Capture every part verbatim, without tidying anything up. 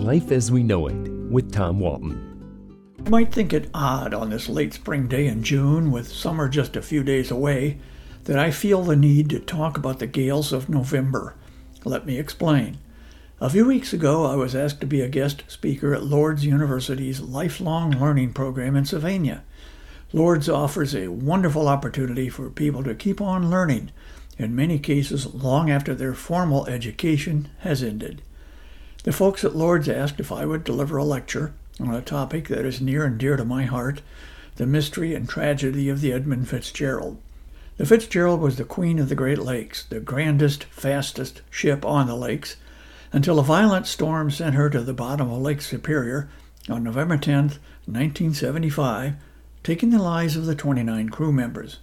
Life as We Know It with Tom Walton. You might think it odd on this late spring day in June, with summer just a few days away, that I feel the need to talk about the gales of November. Let me explain. A few weeks ago, I was asked to be a guest speaker at Lourdes University's Lifelong Learning Program in Sylvania. Lourdes offers a wonderful opportunity for people to keep on learning, in many cases long after their formal education has ended. The folks at Lourdes asked if I would deliver a lecture on a topic that is near and dear to my heart, the mystery and tragedy of the Edmund Fitzgerald. The Fitzgerald was the queen of the Great Lakes, the grandest, fastest ship on the lakes, until a violent storm sent her to the bottom of Lake Superior on November tenth, nineteen seventy-five, taking the lives of the twenty-nine crew members.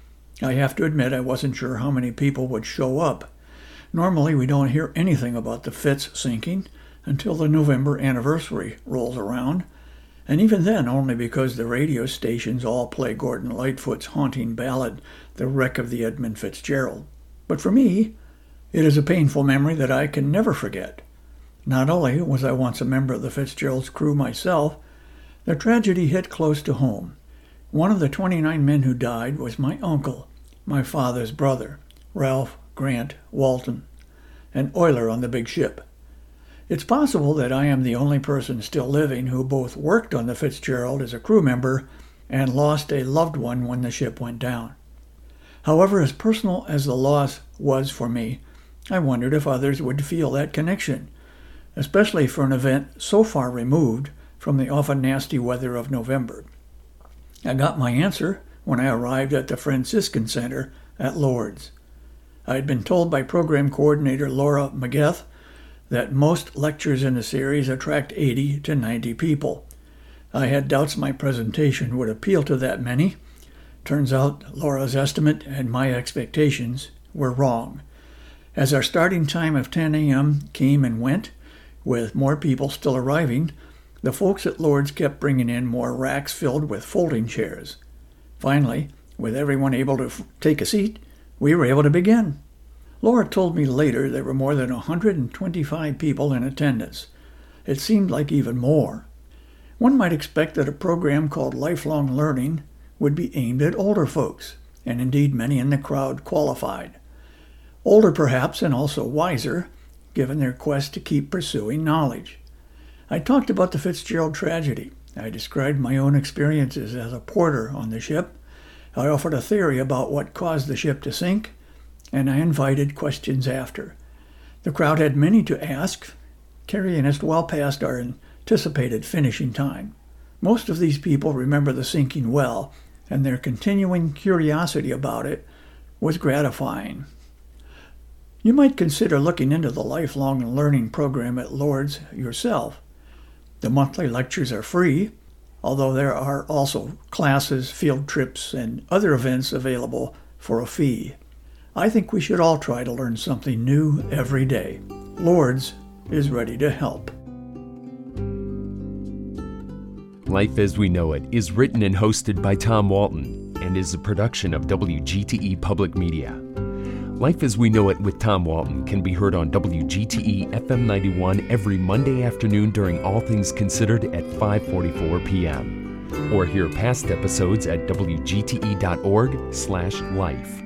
I have to admit I wasn't sure how many people would show up. Normally we don't hear anything about the Fitz sinking until the November anniversary rolls around, and even then only because the radio stations all play Gordon Lightfoot's haunting ballad, The Wreck of the Edmund Fitzgerald. But for me, it is a painful memory that I can never forget. Not only was I once a member of the Fitzgerald's crew myself, the tragedy hit close to home. One of the twenty-nine men who died was my uncle, my father's brother, Ralph Grant Walton, an oiler on the big ship. It's possible that I am the only person still living who both worked on the Fitzgerald as a crew member and lost a loved one when the ship went down. However, as personal as the loss was for me, I wondered if others would feel that connection, especially for an event so far removed from the often nasty weather of November. I got my answer when I arrived at the Franciscan Center at Lourdes. I had been told by program coordinator Laura Mageth that most lectures in the series attract eighty to ninety people. I had doubts my presentation would appeal to that many. Turns out Laura's estimate and my expectations were wrong. As our starting time of ten a.m. came and went, with more people still arriving, the folks at Lourdes kept bringing in more racks filled with folding chairs. Finally, with everyone able to f- take a seat, we were able to begin. Laura told me later there were more than one hundred twenty-five people in attendance. It seemed like even more. One might expect that a program called Lifelong Learning would be aimed at older folks, and indeed many in the crowd qualified. Older perhaps, and also wiser, given their quest to keep pursuing knowledge. I talked about the Fitzgerald tragedy. I described my own experiences as a porter on the ship. I offered a theory about what caused the ship to sink, and I invited questions after. The crowd had many to ask, carrying us well past our anticipated finishing time. Most of these people remember the sinking well, and their continuing curiosity about it was gratifying. You might consider looking into the Lifelong Learning Program at Lourdes yourself. The monthly lectures are free, although there are also classes, field trips, and other events available for a fee. I think we should all try to learn something new every day. Lourdes is ready to help. Life as We Know It is written and hosted by Tom Walton and is a production of W G T E Public Media. Life as We Know It with Tom Walton can be heard on W G T E F M ninety-one every Monday afternoon during All Things Considered at five forty-four p.m. Or hear past episodes at W G T E dot org slash life.